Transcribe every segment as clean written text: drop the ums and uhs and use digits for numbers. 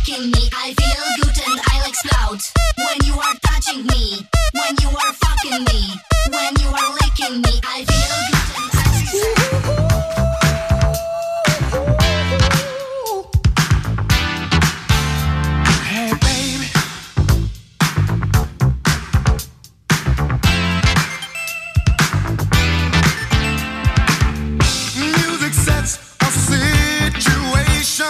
licking me, I feel good and I'll explode. When you are touching me, when you are fucking me, when you are licking me, I feel good and I'll explode. Hey baby, music sets a situation.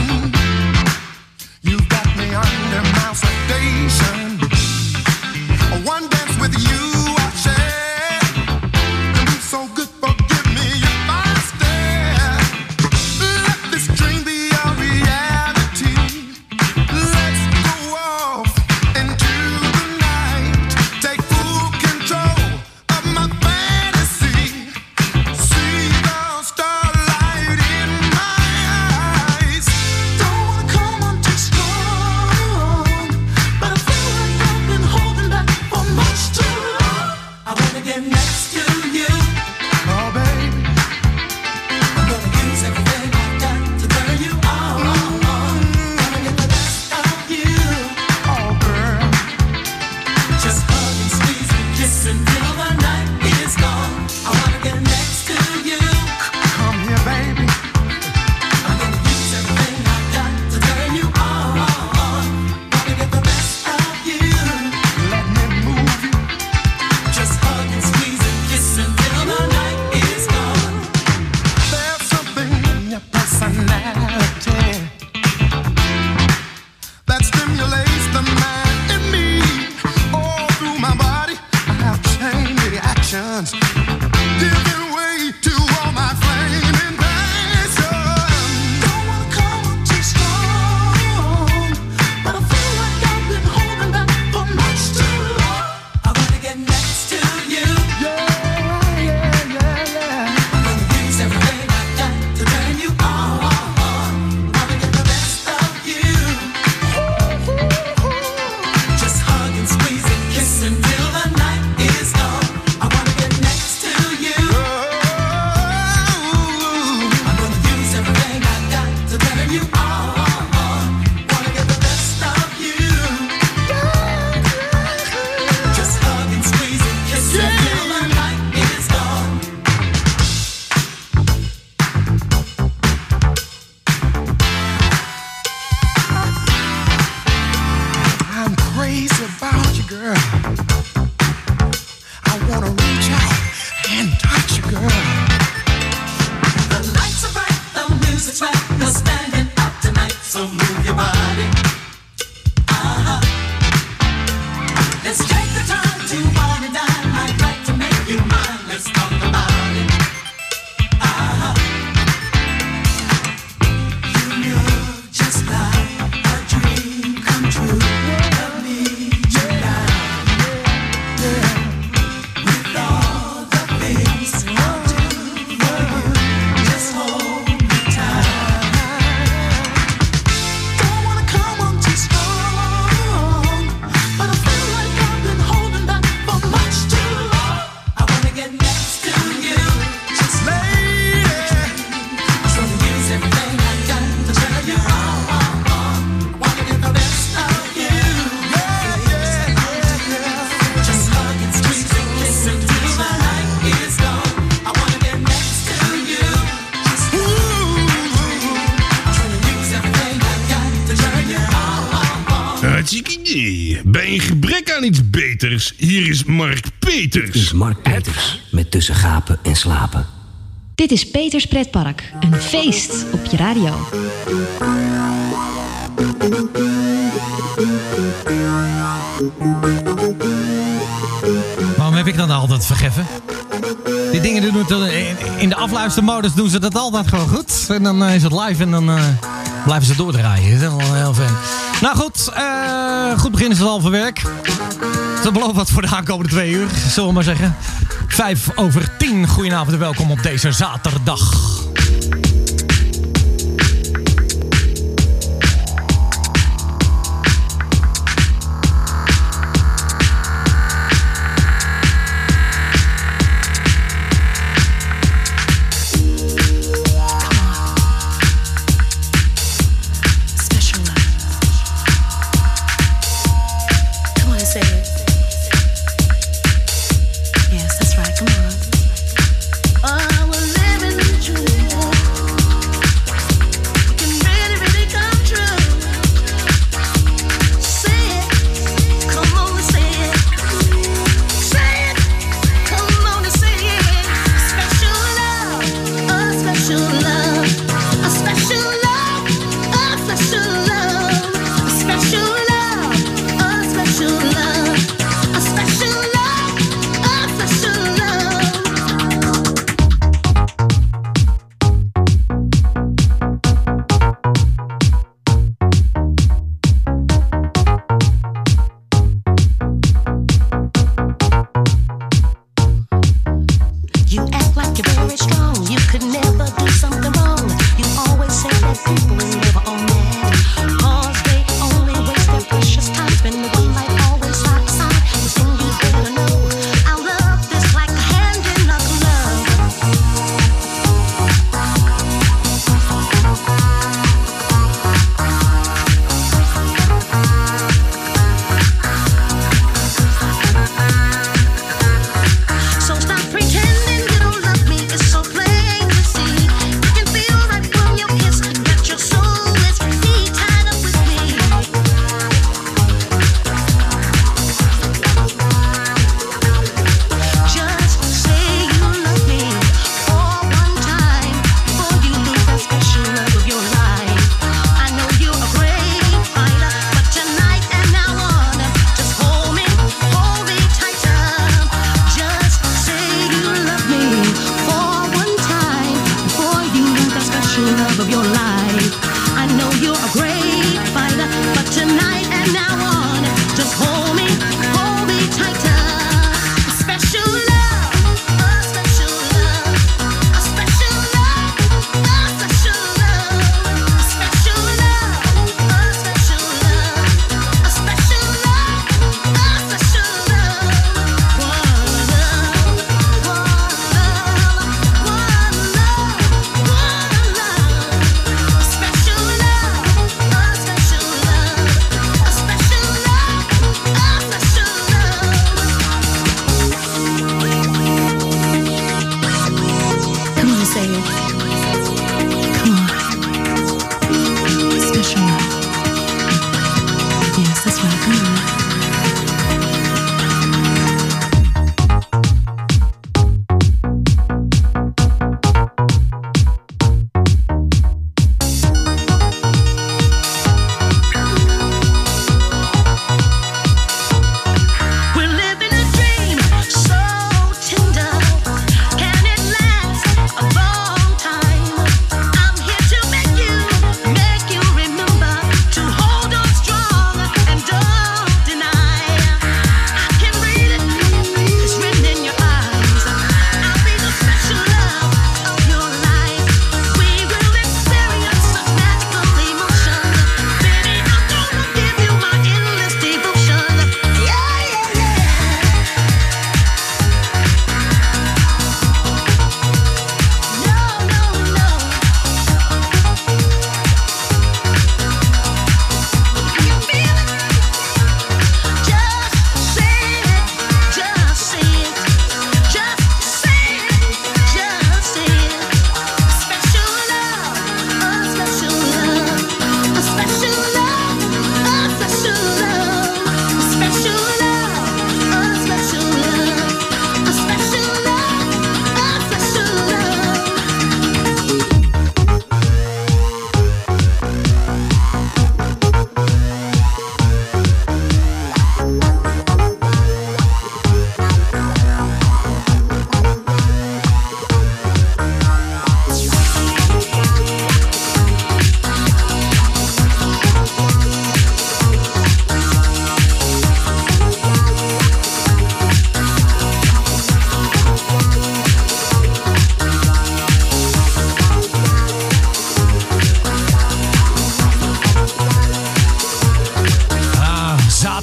You've got me under my sedation. One dance with you I share. You're so good, forgive me if I stare. Let this dream be a reality. Let's go off into the night. Take full control of my fantasy. See the starlight in my eyes. Don't wanna come on too strong, but I feel like I've been holding back for much too long. I wanna get next to you, oh baby. I'm gonna use everything I got to turn you on. Wanna get the best of you, oh girl. Just hug and squeeze and kiss until the night is gone. I wanna get next to you. Come here, baby. I'm gonna use everything I got to turn you on. Wanna get the best of you. Let me move you. Just hug and squeeze and kiss until the night is gone. There's something in your personality that stimulates the man in me. All through my body, I have chain reactions, giving way to all my flaming passion. Don't wanna come on too strong, but I feel like I've been holding back for much too long. I wanna get next to you. Yeah. I'm gonna use everything I got to turn you on. Wanna get the best of you. Just hug and squeeze and kiss until the night is gone. I wanna get next to you. I'm gonna use everything I got to turn you on. Wanna get the best of you. Just hug and squeeze and kiss until the night is gone. I'm crazy about you, girl. I wanna reach out and touch you, girl. The lights are bright, the music's right. We're standing up tonight, so move your body. Let's take the time to wine and dine. I'd like to make you mine. Let's talk about it. You look just like a dream come true. Love me tonight. With all the things I'll do for you. Just hold me tight. Don't wanna come on too strong, but I feel like I've been holding back for much too long. I wanna get next to you. Just lady, I'm gonna use everything I got to turn you on. Wanna get the best of you. Just hug and squeeze and kiss until the night is gone. I wanna get next to you. Just I'm gonna use everything I got to turn you on. Hartstikke idee. Bij een gebrek aan iets beters, hier is Mark Peters. Is Mark Peters met Tussen Gapen en Slapen. Dit is Peters Pretpark. Een feest op je radio. Waarom heb ik dat altijd vergeffen? Die dingen doen het in de afluistermodus doen ze dat altijd gewoon goed. En dan is het live en dan blijven ze doordraaien. Dat is wel heel fijn. Nou goed, goed begin is het halve werk. Dat belooft wat voor de aankomende 2 uur, zullen we maar zeggen. 9:05. Goedenavond en welkom op deze zaterdag. Special love.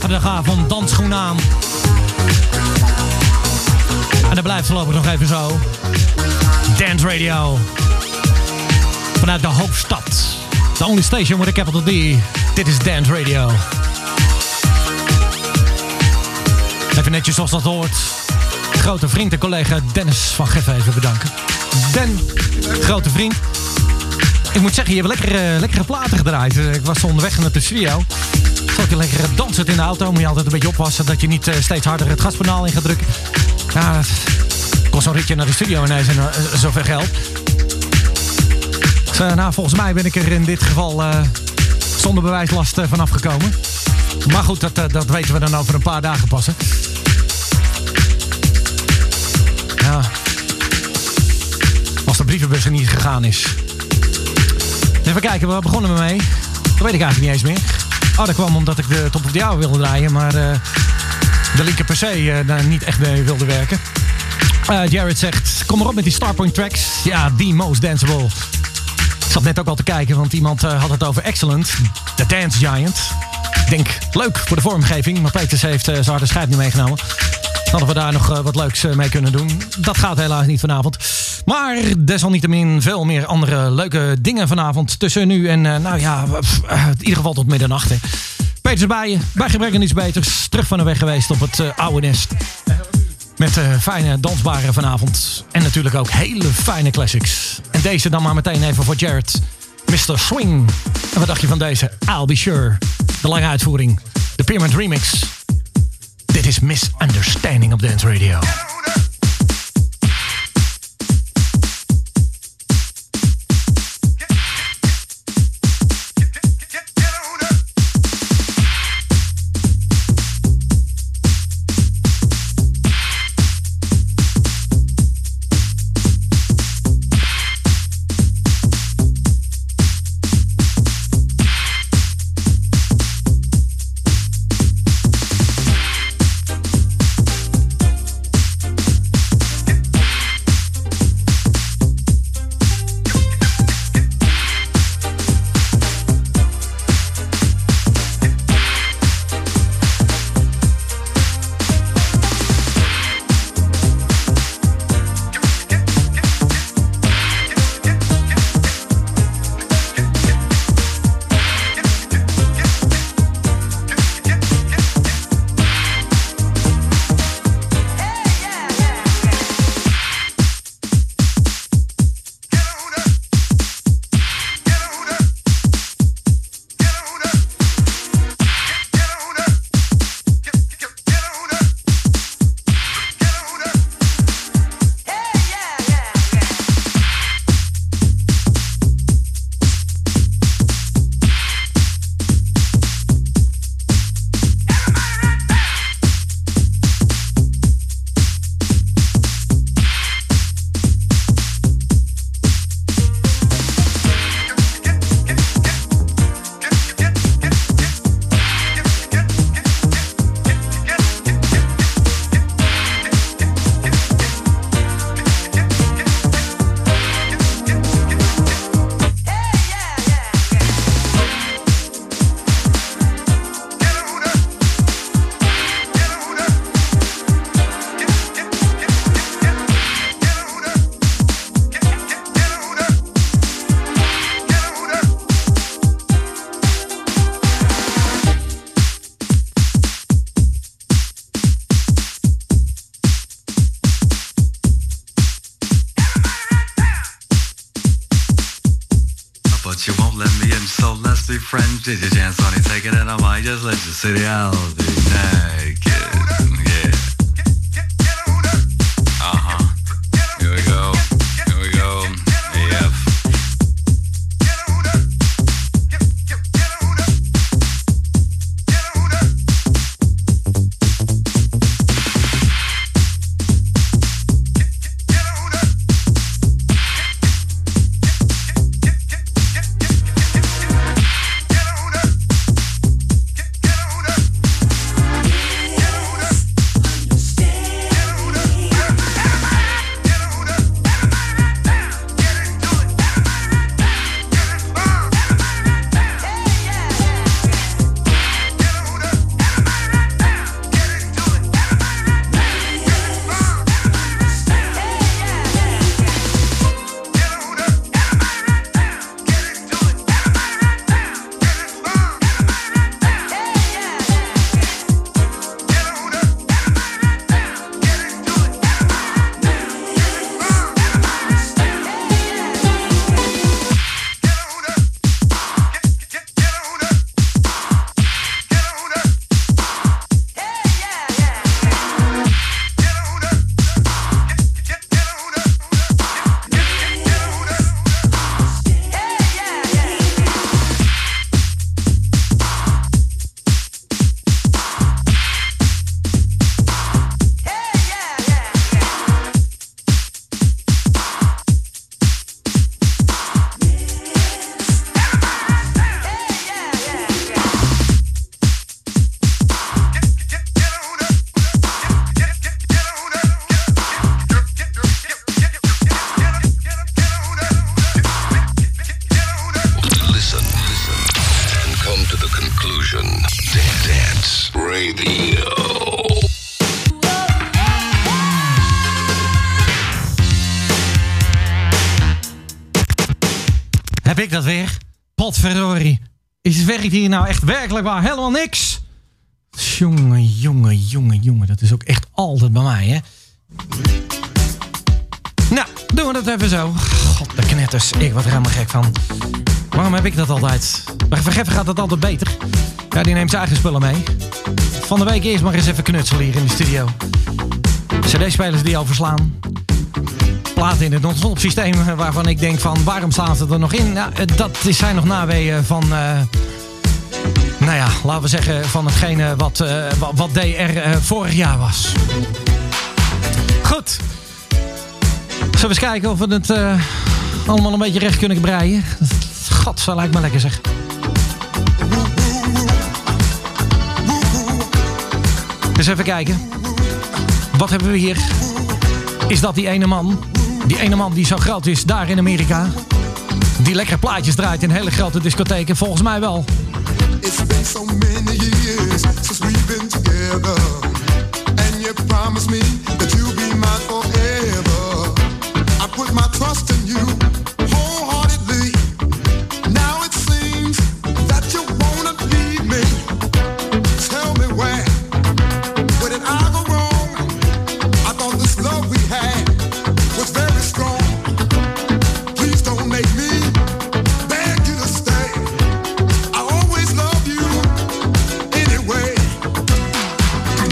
zaterdagavond, dansschoen aan. En dat blijft voorlopig nog even zo. Dance Radio. Vanuit de hoofdstad. The only station with a capital D. Dit is Dance Radio. Even netjes zoals dat hoort. Grote vriend en collega Dennis van Geffen even bedanken. Den, grote vriend. Ik moet zeggen, je hebt lekkere platen gedraaid. Ik was onderweg naar de studio. Zat je lekker dansend in de auto. Moet je altijd een beetje oppassen dat je niet steeds harder het gaspedaal in gaat drukken. Ja, het kost zo'n ritje naar de studio ineens en zoveel geld. Dus, volgens mij ben ik er in dit geval zonder bewijslast vanaf gekomen. Maar goed, dat weten we dan over een paar dagen passen. Ja. Als de brievenbus er niet gegaan is. Even kijken, waar begonnen we mee? Dat weet ik eigenlijk niet eens meer. Oh, dat kwam omdat ik de Top of the Hour wilde draaien, maar de linker per se daar niet echt mee wilde werken. Jared zegt, kom maar op met die Starpoint tracks. Ja, the most danceable. Ik zat net ook al te kijken, want iemand had het over Excellent. The Dance Giant. Ik denk, leuk voor de vormgeving, maar Peters heeft zijn harde schijf niet meegenomen. Hadden we daar nog wat leuks mee kunnen doen. Dat gaat helaas niet vanavond. Maar desalniettemin veel meer andere leuke dingen vanavond. Tussen nu en, in ieder geval tot middernacht. Hè. Peters bij je, bij gebrek aan iets beters. Terug van de weg geweest op het oude nest. Met fijne dansbare vanavond. En natuurlijk ook hele fijne classics. En deze dan maar meteen even voor Jared. Mr. Swing. En wat dacht je van deze? I'll Be Sure. De lange uitvoering. De Pyramid Remix. Dit is Misunderstanding op Dance Radio. Did your chance on it, take it, and I might just let you see the I'll be naked. Yeah. Here we go. Here we go. Yep. Conclusion. Dance Radio. Heb ik dat weer? Potverdorie. Werkt hier nou echt werkelijk waar helemaal niks? Jongen. Dat is ook echt altijd bij mij, hè? Nou, doen we dat even zo. God, de knetters. Ik word er helemaal gek van. Waarom heb ik dat altijd? Bij Vergeffen gaat het altijd beter. Ja, die neemt zijn eigen spullen mee. Van de week eerst maar eens even knutselen hier in de studio. CD-spelers die overslaan. Platen in het non-stop systeem waarvan ik denk van waarom staan ze er nog in? Nou, dat zijn nog naweeën van, nou ja, laten we zeggen van hetgene wat DR vorig jaar was. Goed. Zullen we eens kijken of we het allemaal een beetje recht kunnen breien? God, zo lijkt me lekker zeg. Dus even kijken. Wat hebben we hier? Is dat die ene man? Die ene man die zo groot is daar in Amerika. Die lekker plaatjes draait in hele grote discotheken. Volgens mij wel. It's been so many years since we've been together. And you promised me that you'll be mine forever. I put my trust in you wholeheartedly. Now it seems that you wanna leave me. Tell me where did I go wrong? I thought this love we had was very strong. Please don't make me beg you to stay. I always love you anyway.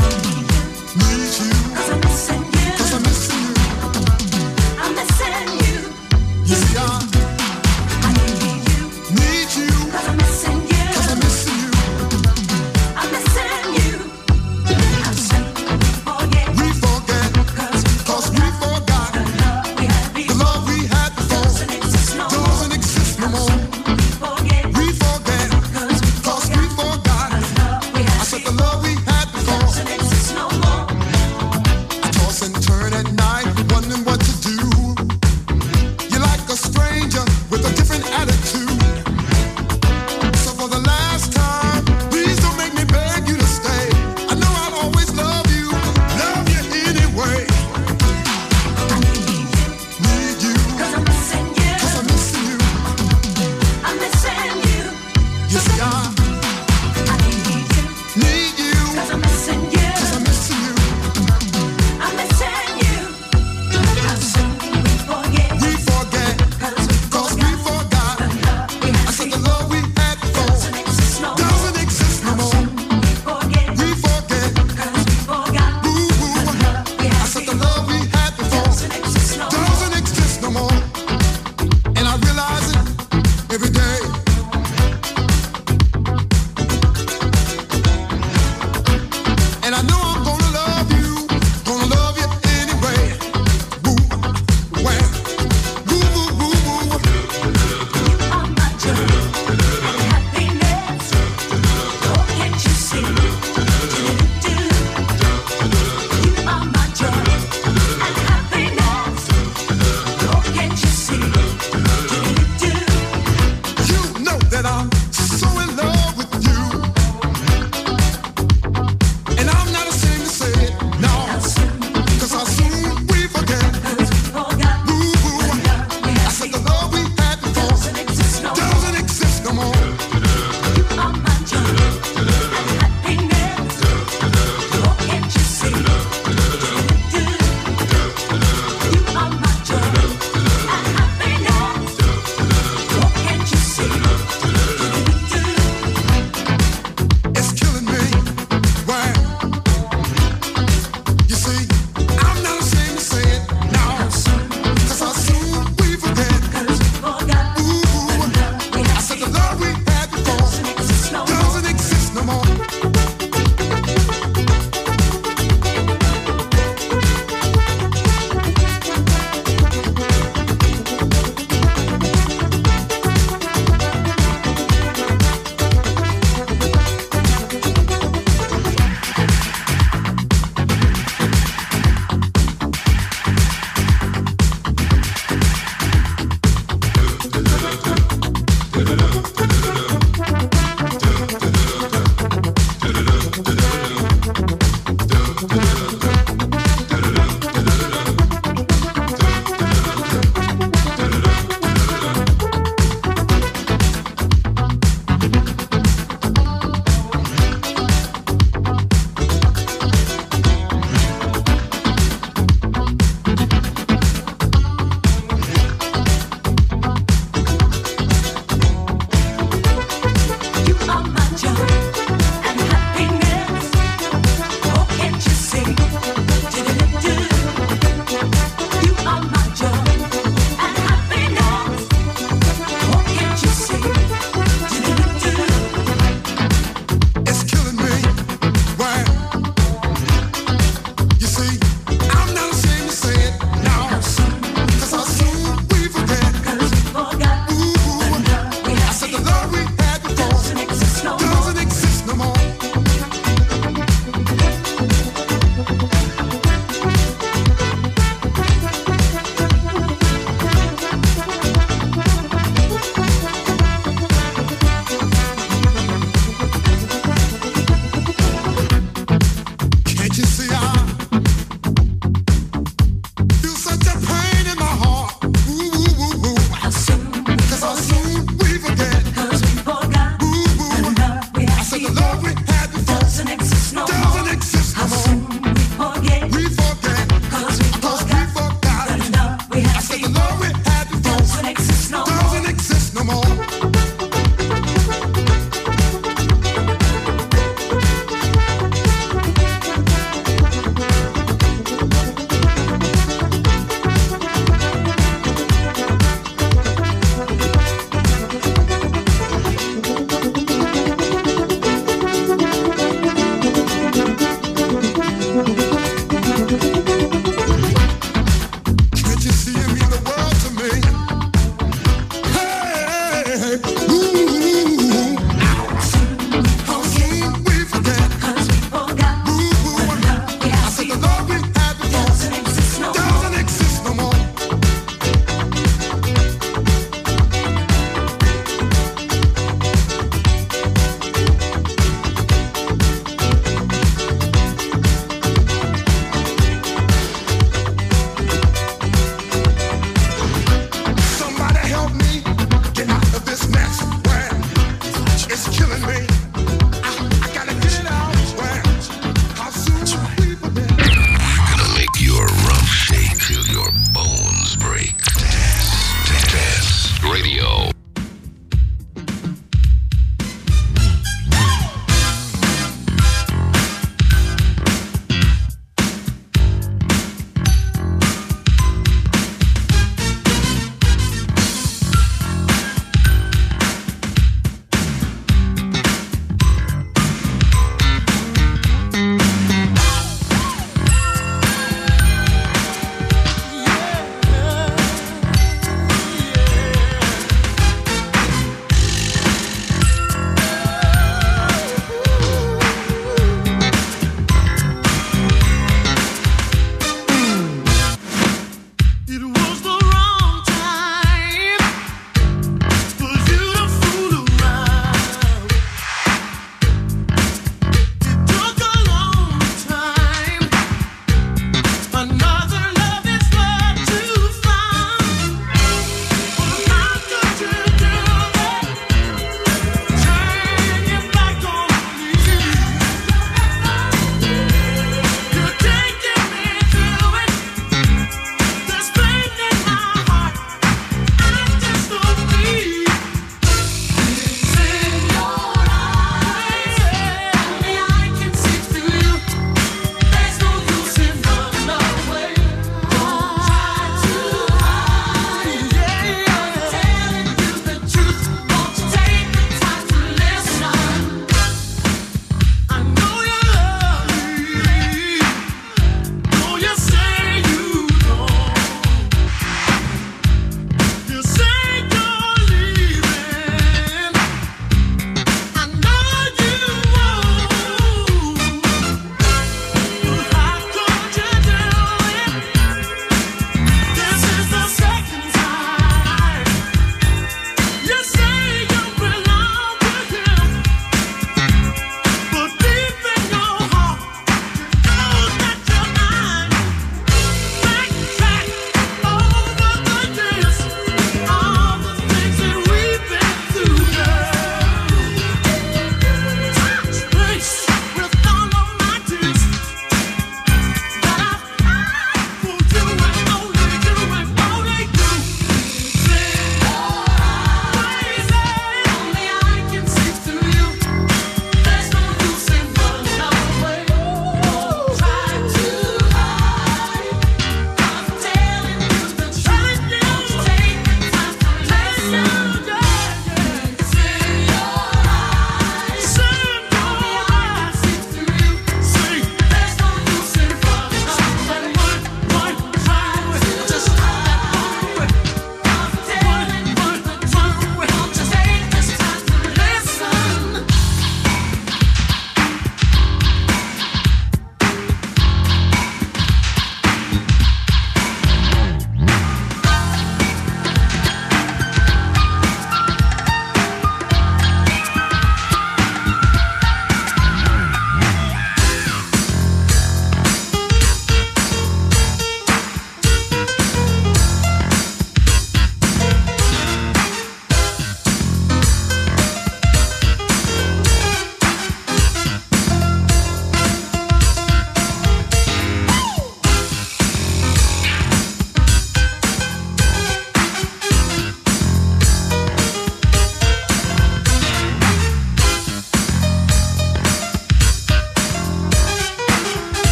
love we had before doesn't exist no doesn't more. exist no How more. soon we forget, We forget, 'cause we forgot the love we I had said the before love we had before doesn't exist no more. doesn't exist no more.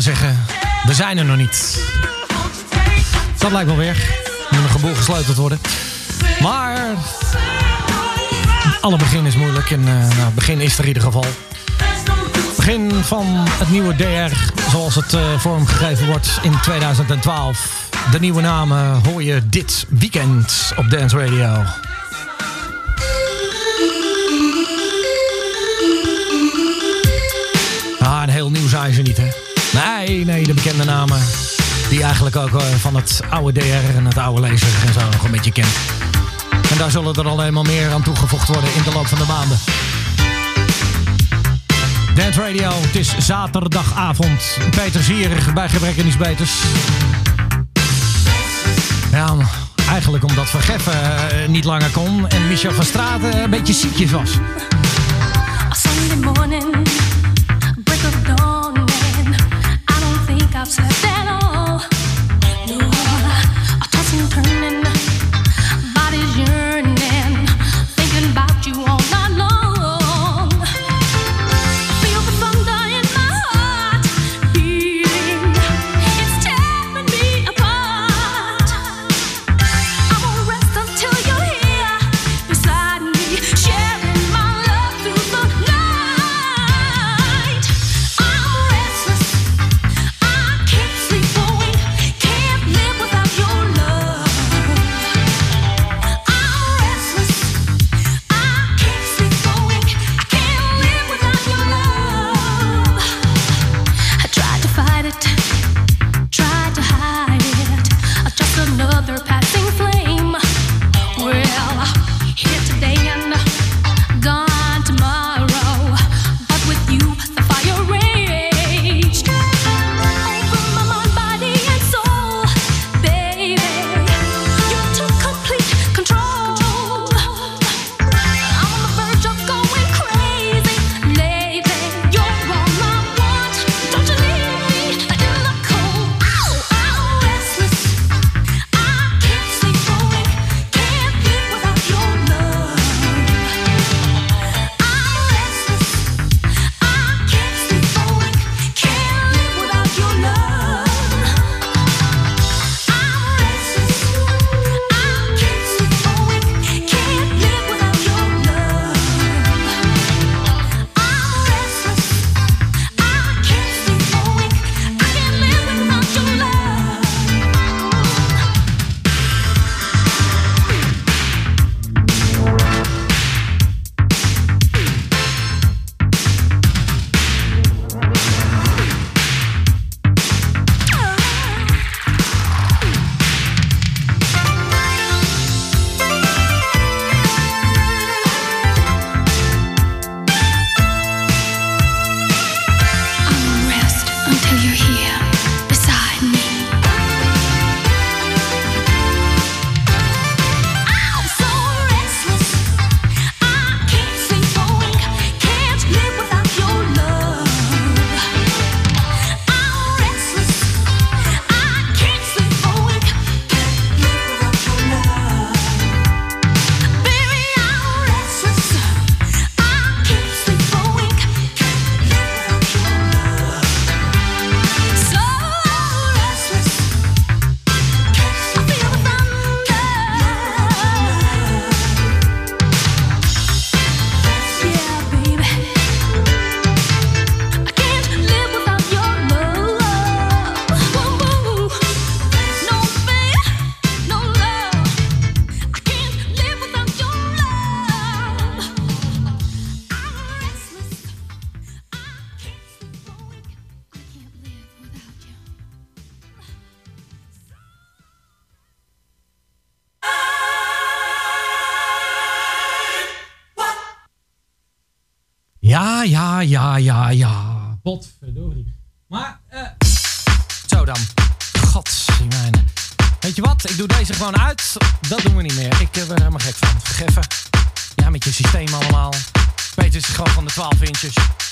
zeggen, we zijn er nog niet. Dat lijkt wel weer. Er moet nog een boel gesleuteld worden. Maar alle begin is moeilijk. En het begin is er in ieder geval. Begin van het nieuwe DR, zoals het vormgegeven wordt in 2012. De nieuwe namen hoor je dit weekend op Dance Radio. En heel nieuw zijn ze niet, hè? Nee, de bekende namen. Die eigenlijk ook van het oude DR en het oude lezer en zo nog een beetje kent. En daar zullen er alleen maar meer aan toegevoegd worden in de loop van de maanden. Dance Radio, het is zaterdagavond. Peters hier bij Gebrek en Niets Beters. Ja, eigenlijk omdat Van Geffen niet langer kon en Michel van Straten een beetje ziekjes was. Sunday morning, break of dawn, man. I don't think I've slept at all. No, I toss and turning, body's yearning, thinking about you all night long. Feel the thunder in my heart beating, it's tearing me apart. I won't rest until you're here beside me, sharing my love through the night. I'm restless, I can't sleep for a week, can't live without your love. I'm restless, I can't sleep for a week, I can't live without your love. I tried to fight it, tried to hide it, just another passing flame. Well, here today and gone tomorrow, but with you the fire raged over my mind, body and soul, baby. You took complete control. I'm on the verge of going crazy lately. You're all I want. Don't you leave me in the cold. I'm restless. I can't sleep for a week. Can't live without your love. I'm restless. I can't sleep for a week. Can't live without your love. I'm restless. I can't sleep for a week. Can't live without your love. I'm restless. I can't sleep for a week. I can't live without your love. I'll rest until you're here beside me. I'm so restless, I can't sleep for a week, can't live without your love. I'm restless, I can't sleep for a week, can't live without your love. Baby, I'm restless, I can't sleep for a week, can't live without your love. So restless, I feel the thunder. Yeah, baby, I can't live without your love. Woo-woo. No faith, no love. I can't live without your love. I'm restless. I can't sleep for a week. I can't live without you. Ja. Potverdorie. Maar, zo dan. Godzijmijne. Weet je wat? Ik doe deze gewoon uit. Dat doen we niet meer. Ik ben er helemaal gek van. Vergeffen. Ja, met je systeem allemaal. Peter is gewoon van de 12 inches.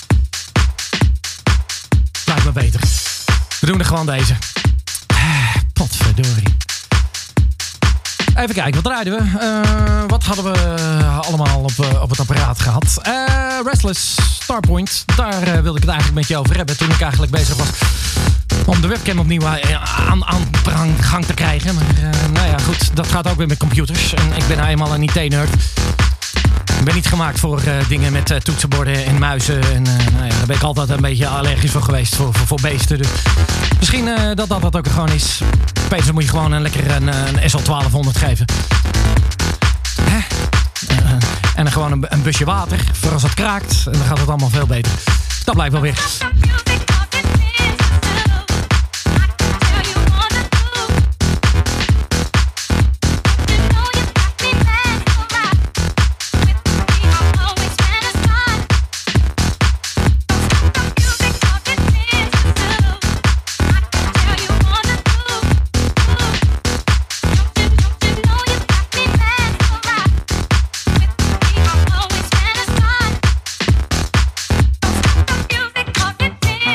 Lijkt me beter. We doen er gewoon deze. Potverdorie. Even kijken, wat draaiden we? Wat hadden we allemaal op het apparaat gehad? Restless, Starpoint. Daar wilde ik het eigenlijk met je over hebben toen ik eigenlijk bezig was Om de webcam opnieuw aan gang te krijgen. Maar nou ja, goed, dat gaat ook weer met computers. En ik ben eenmaal een IT-nerd. Ik ben niet gemaakt voor dingen met toetsenborden en muizen. En nou ja, daar ben ik altijd een beetje allergisch voor geweest, voor beesten. Dus misschien dat ook gewoon is. Peter, moet je gewoon lekker een SL1200 geven. Hè? En dan gewoon een busje water, voor als het kraakt. En dan gaat het allemaal veel beter. Dat blijkt wel weer. Music of it.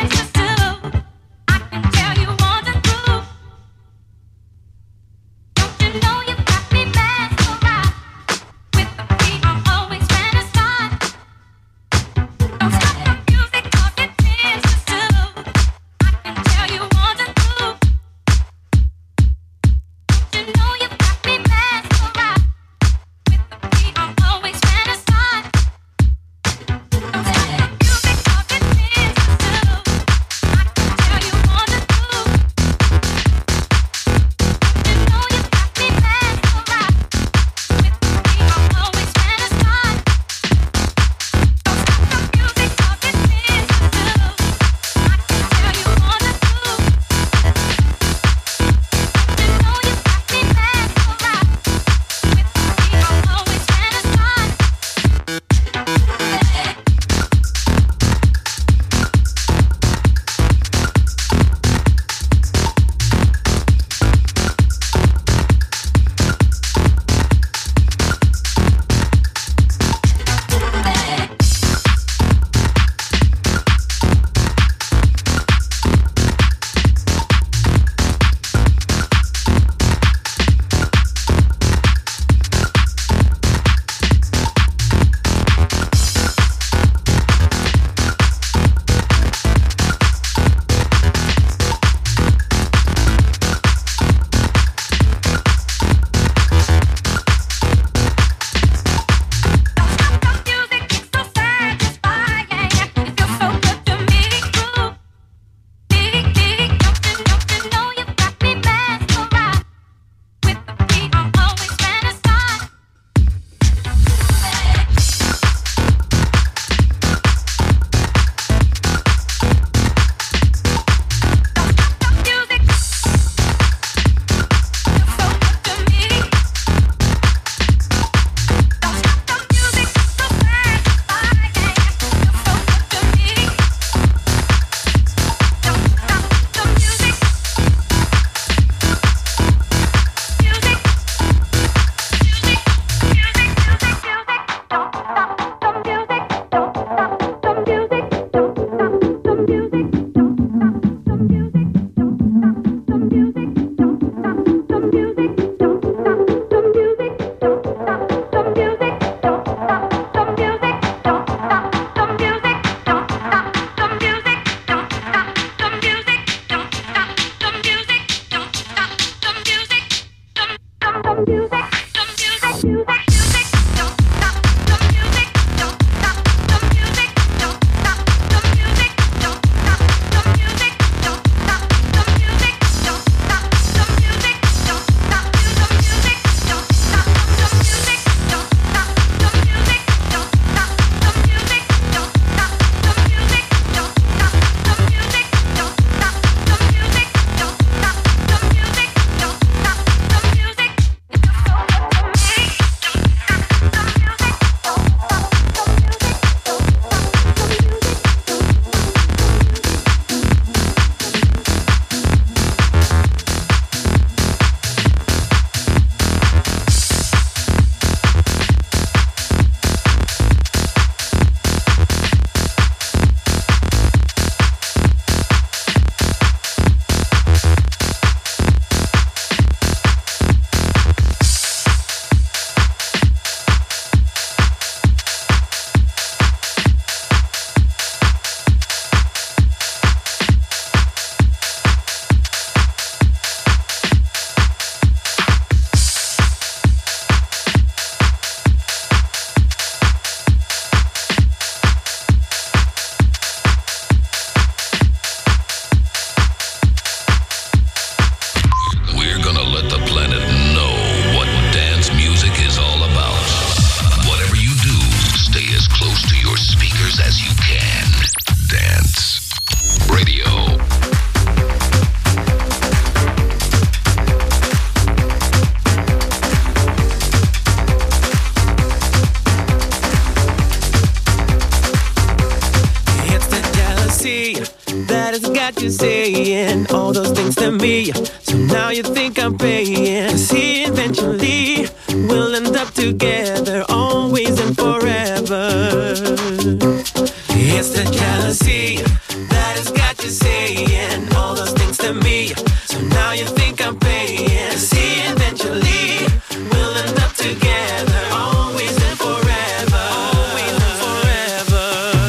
got you saying all those things to me. So now you think I'm paying. 'Cause eventually we'll end up together, always and forever. It's the jealousy that has got you saying all those things to me. So now you think I'm paying. 'Cause eventually we'll end up together, always and forever, always and forever.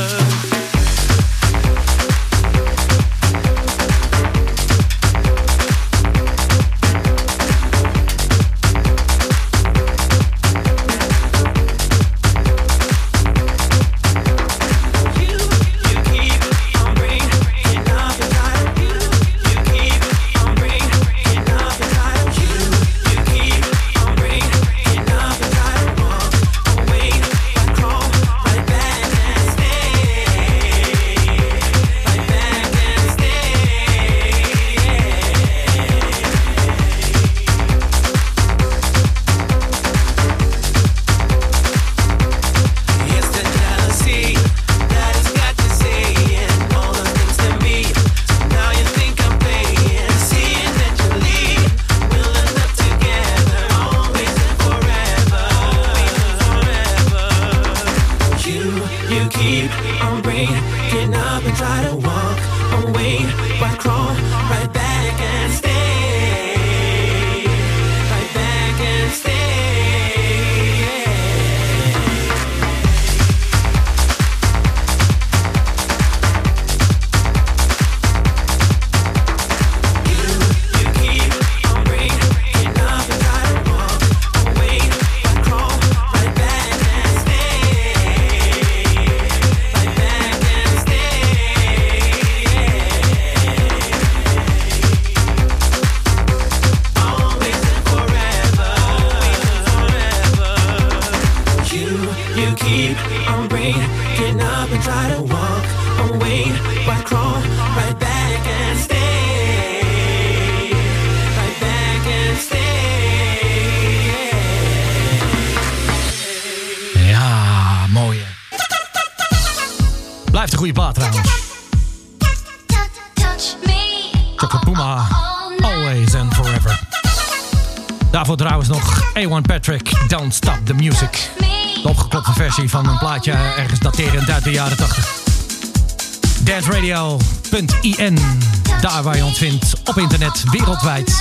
Blijft een goede plaat trouwens. Chocolate Puma, Always and Forever. Daarvoor trouwens nog A1 Patrick, Don't Stop the Music. De opgeklopte versie van een plaatje ergens daterend uit de jaren 80. danceradio.in, daar waar je ons vindt op internet, wereldwijd.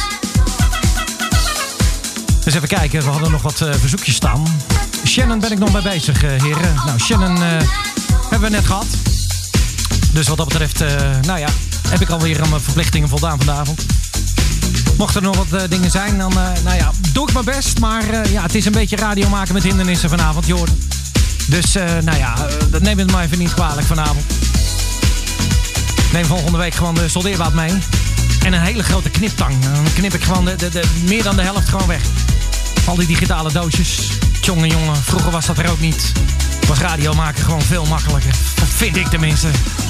Dus even kijken, we hadden nog wat verzoekjes staan. Shannon ben ik nog mee bezig, heren. Nou, Shannon hebben we net gehad. Dus wat dat betreft, nou ja, heb ik alweer aan mijn verplichtingen voldaan vanavond. Mochten er nog wat dingen zijn, dan nou ja, doe ik mijn best. Maar ja, het is een beetje radio maken met hindernissen vanavond, joh. Dus nou ja, dat neem het maar even niet kwalijk vanavond. Neem volgende week gewoon de soldeerwaad mee. En een hele grote kniptang. Dan knip ik gewoon meer dan de helft gewoon weg. Al die digitale doosjes. Tjonge jongen, vroeger was dat er ook niet. Was radio maken gewoon veel makkelijker. Dat vind ik tenminste.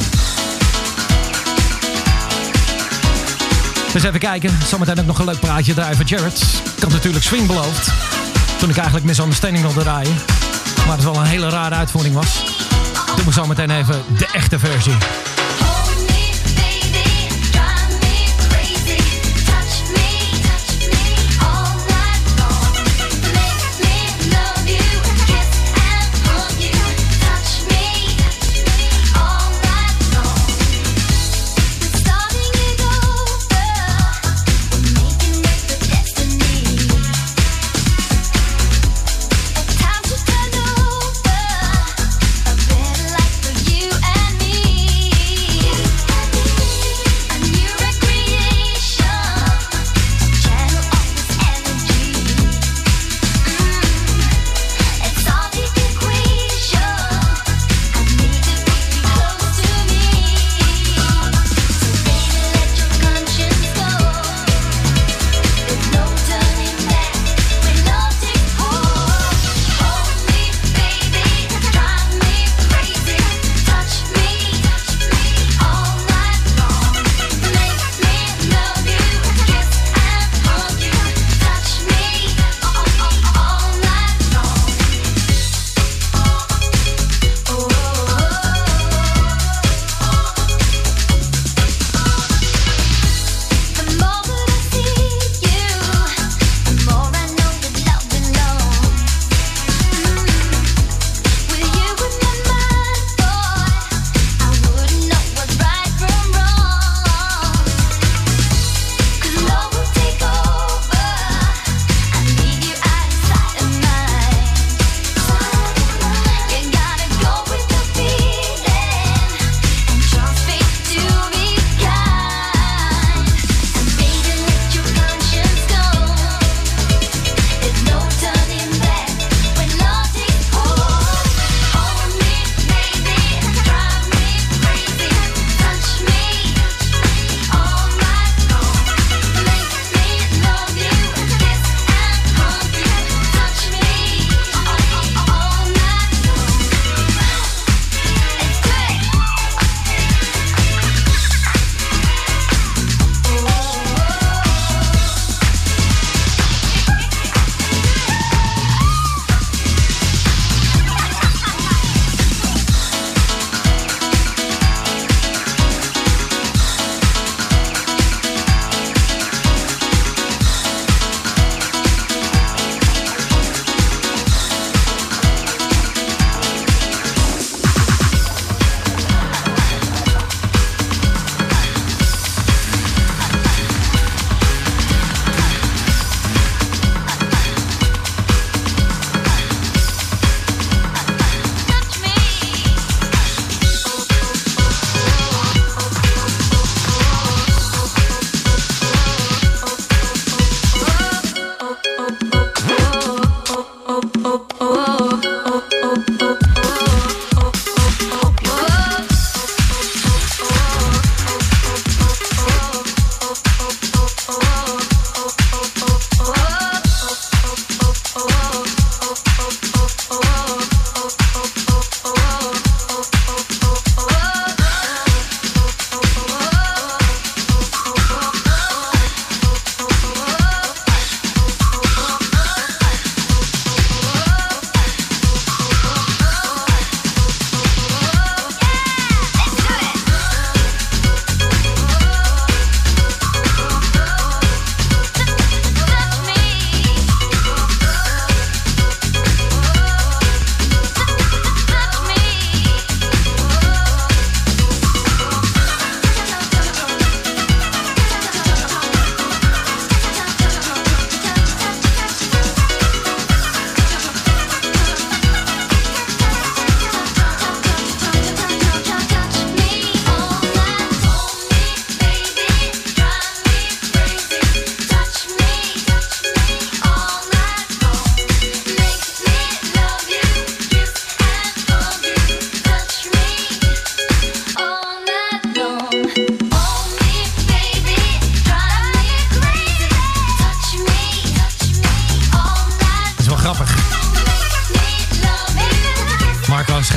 Dus even kijken. Zometeen ook nog een leuk praatje draaien van Jared. Ik had natuurlijk swing beloofd. Toen ik eigenlijk Misunderstanding wilde draaien. Maar het wel een hele rare uitvoering was. Doen we zometeen even de echte versie. You and me.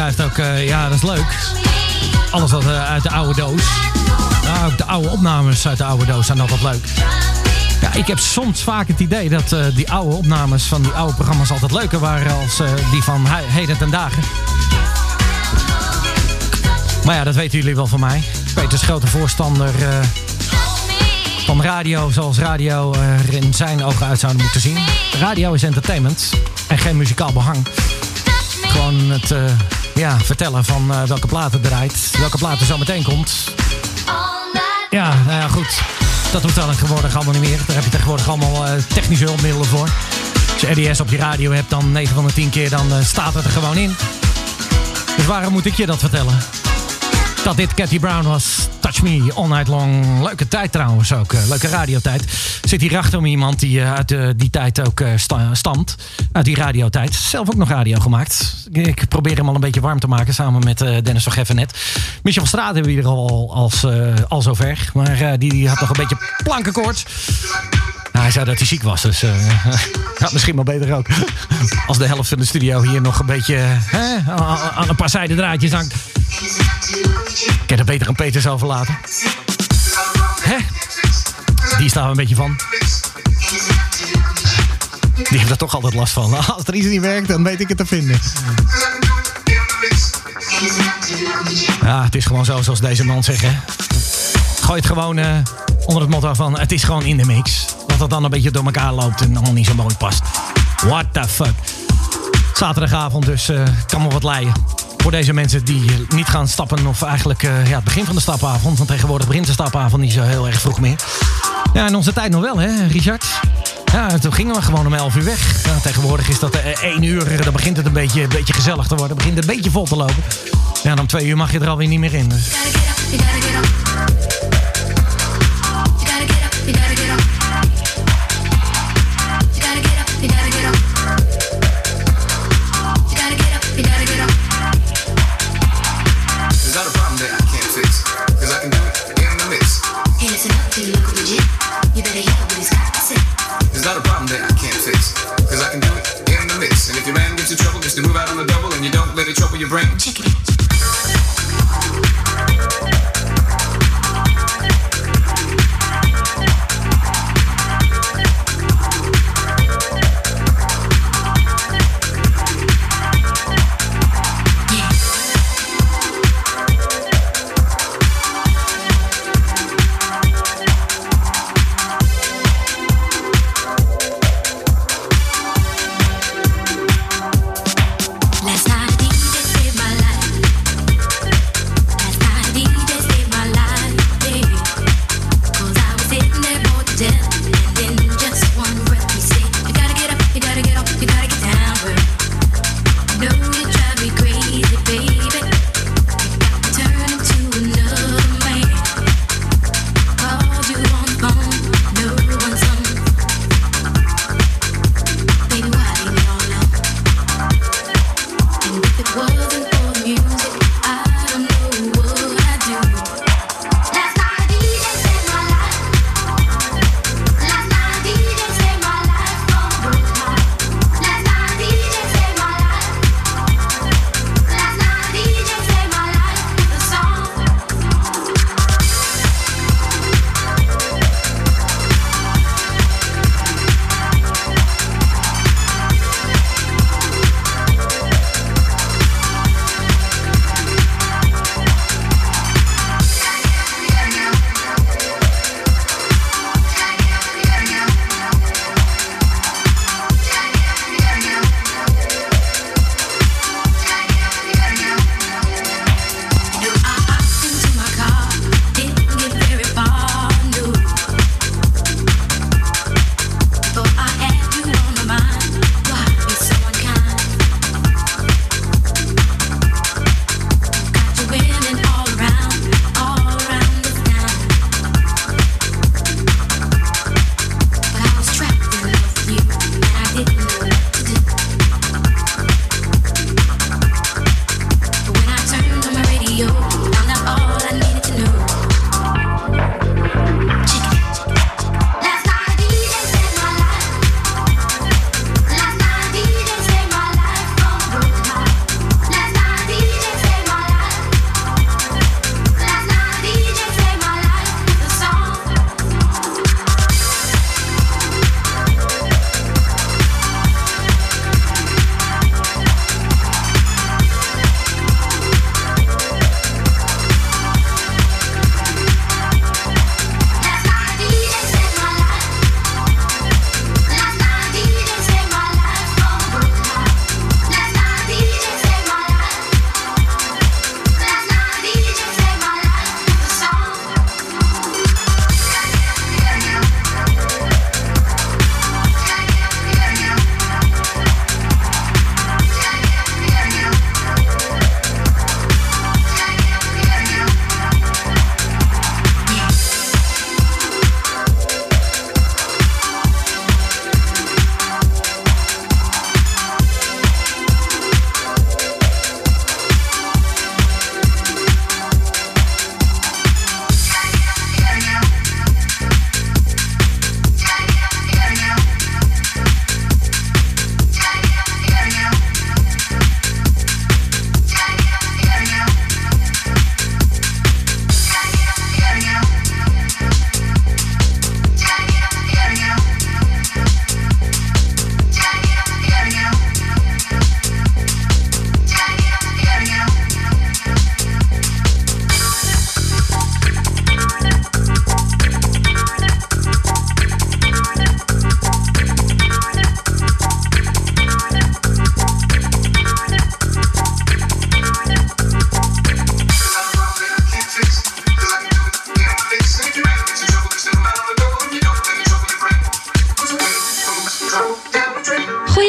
schrijft ook, ja, dat is leuk. Alles wat uit de oude doos. Nou, ook de oude opnames uit de oude doos zijn altijd leuk. Ja, ik heb soms vaak het idee dat die oude opnames van die oude programma's altijd leuker waren als die van heden ten dagen. Maar ja, dat weten jullie wel van mij. Peter is grote voorstander van radio zoals radio er in zijn ogen uit zouden moeten zien. Radio is entertainment en geen muzikaal behang. Gewoon het vertellen van welke plaat er draait, welke plaat er zo meteen komt. Ja, nou ja, goed. Dat hoeft dan tegenwoordig allemaal niet meer. Daar heb je tegenwoordig allemaal technische hulpmiddelen voor. Als je RDS op je radio hebt, dan 9 van de 10 keer dan staat het er gewoon in. Dus waarom moet ik je dat vertellen? Dat dit Cathy Brown was. Touch Me All Night Long. Leuke tijd trouwens ook. Leuke radiotijd. Zit hier achter me iemand die uit die tijd ook stamt. Uit die radiotijd. Zelf ook nog radio gemaakt. Ik probeer hem al een beetje warm te maken. Samen met Dennis van Geffen net. Michel van Straat hebben we hier al zover. Maar die had nog een beetje plankenkoorts. Nou, hij zei dat hij ziek was. Dus misschien wel beter ook. Als de helft van de studio hier nog een beetje aan een paar zijden draadjes hangt. Ik kan er beter aan Peters overlaten. Hè? Die staan we een beetje van. Die heeft er toch altijd last van. Als er iets niet werkt, dan weet ik het te vinden. Ja, het is gewoon zo zoals deze man zegt. Hè? Gooi het gewoon onder het motto van het is gewoon in de mix. Dat het dan een beetje door elkaar loopt en allemaal niet zo mooi past. What the fuck. Zaterdagavond, dus kan me wat leiden. Voor deze mensen die niet gaan stappen of eigenlijk het begin van de stapavond. Want tegenwoordig begint de stapavond niet zo heel erg vroeg meer. Ja, in onze tijd nog wel, hè, Richard? Ja, toen gingen we gewoon om 11 uur weg. Ja, tegenwoordig is dat 1 uur, dan begint het een beetje gezellig te worden. Begint het een beetje vol te lopen. Ja, en om 2 uur mag je er alweer niet meer in. Dus. It's not a problem that I can't fix, cause I can do it in the mix. And if your man gives you trouble, just to move out on the double and you don't let it trouble your brain. Check it out. Last night I think it saved my life.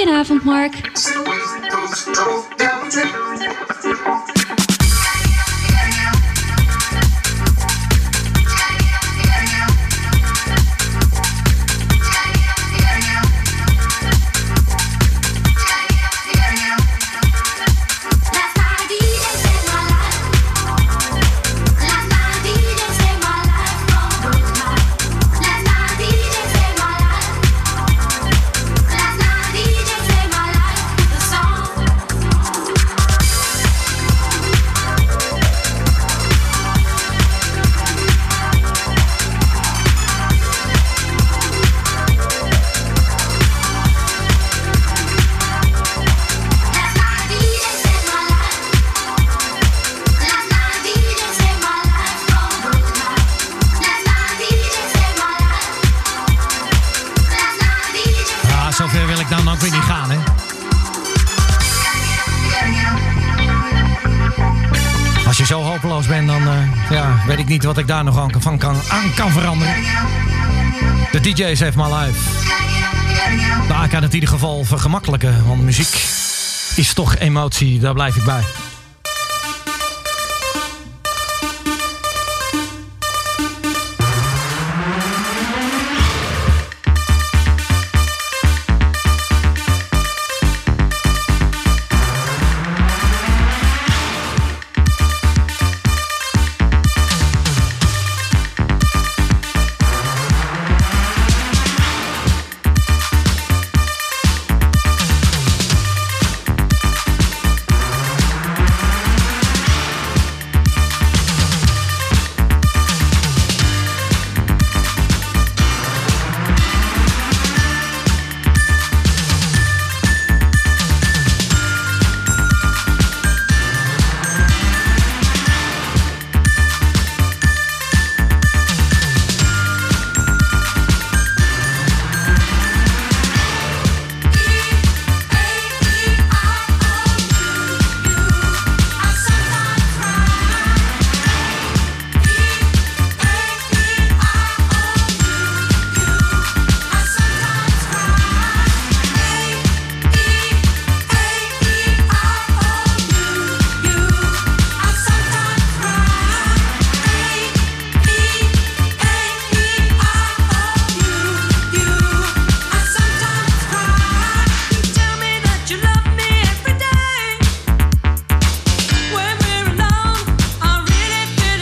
Goedenavond, Mark. Zover wil ik dan ook weer niet gaan, hè? Als je zo hopeloos bent, dan weet ik niet wat ik daar nog aan kan veranderen. De DJ's heeft my life. Nou, ik kan het in ieder geval vergemakkelijken, want muziek is toch emotie, daar blijf ik bij.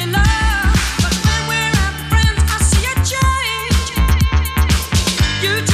You